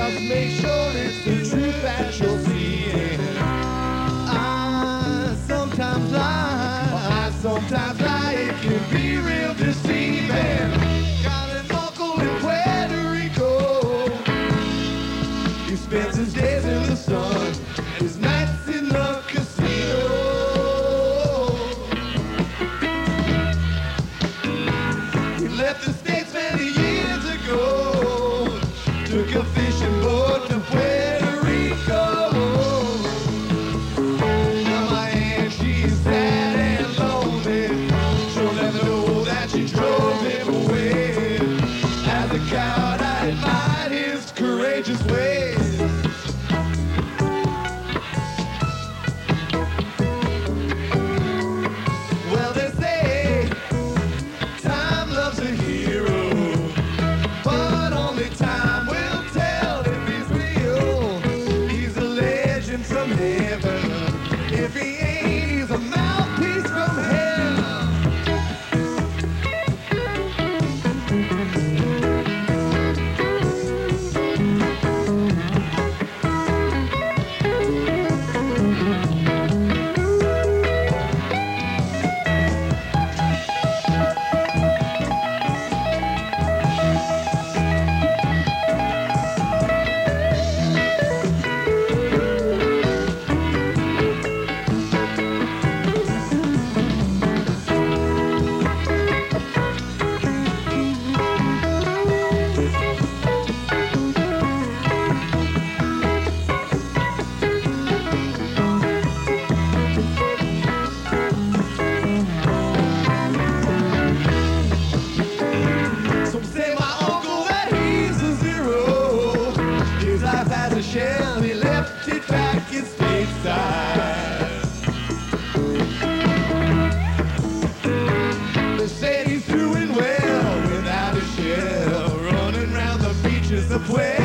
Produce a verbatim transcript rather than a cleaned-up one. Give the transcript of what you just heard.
Just make sure it's the truth that you're seeing. I sometimes lie, I sometimes lie, it can be real deceiving. Got an uncle in Puerto Rico. He spends his days in the sun, his nights in the casino. He left the States many years ago, took a fishing boat to Puerto Rico. Now my aunt, she's sad and lonely. She'll never know that she drove him away. As a coward, I admired his courageous ways. Well, they say time loves a hero, but only time will tell if he's real. He's a legend from heaven. If he ain't, he's a mouthpiece from hell. Some say my uncle that he's a zero. His life has a shell, he left it back in stateside. They say he's doing well without a shell, running round the beaches of Puerto